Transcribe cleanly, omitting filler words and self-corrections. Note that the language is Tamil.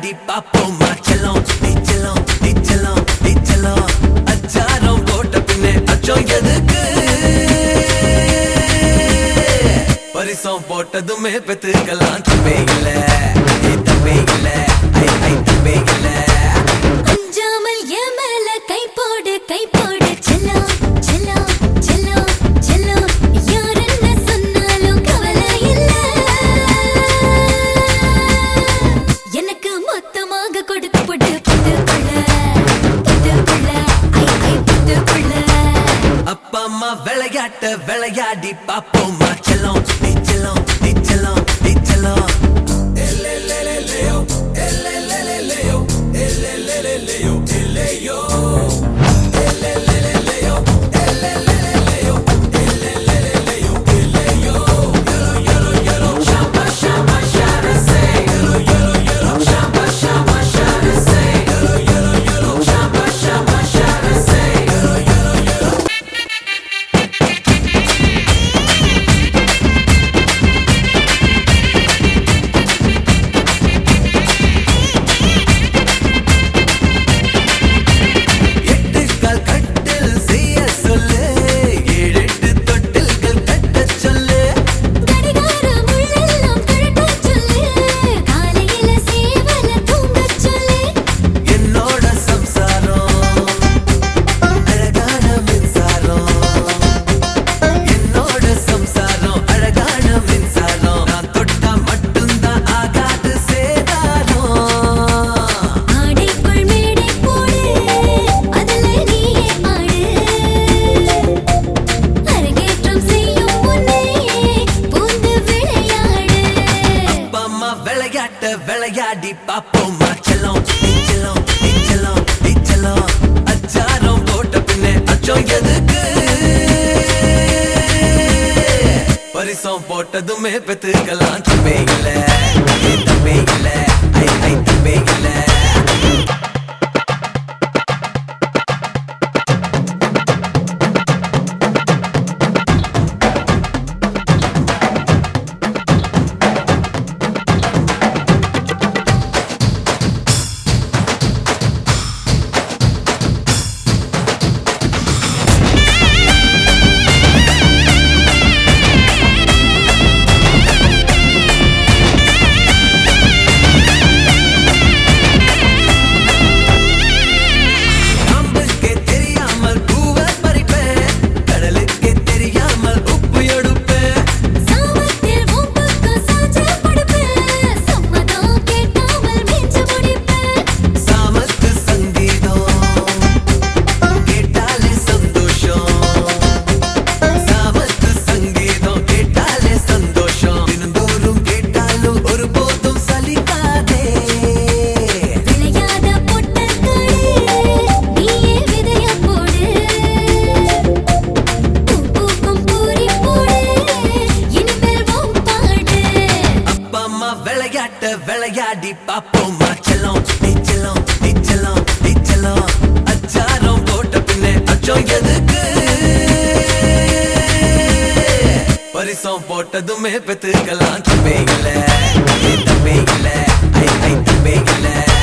விளையாடி பாப்போமா செல்லம் நீ செல்லம் நீ செல்லம் நீ செல்லம் அச்சாரம் போட்ட பின்னே அச்சம் எதுக்கு பரிசம் போட்டதுமே பெத்துக்கலாம் தப்பே இல்ல தப்பே இல்ல ஐ தப்பே இல்ல கொஞ்சாமல் என் மேல கை போடு செல்லம் செல்லம் செல்லம் செல்லம் யார் என்ன சொன்னாலும் கவலை இல்ல எனக்கு மொத்தமாக கொடுத்து போட்டு புட்டுக்குள்ள ஐ புட்டுக்குள்ள அப்பா அம்மா விளையாட்ட விளையாடி பாப்போமா செல்லம் நீ செல்லம் நீ செல்லம் நீ செல்லம் விளையாடி பாப்போமா செல்லம் நீ செல்லம் நீ செல்லம் நீ செல்லம் அச்சாரம் போட்ட பின்னே அச்சம் எதுக்கு பரிசம் போட்டதுமே பெத்துக்கலாம் தப்பே இல்ல தப்பே இல்ல ஐ தப்பே இல்ல விளையாடி பாப்போமா செல்லம் நீ செல்லம் நீ செல்லம் நீ செல்லம் அச்சாரம் போட்ட பின்னே அச்சம் எதுக்கு பரிசம் போட்டதுமே பெத்துக்கலாம் தப்பே இல்ல தப்பே இல்ல ஐ தப்பே இல்ல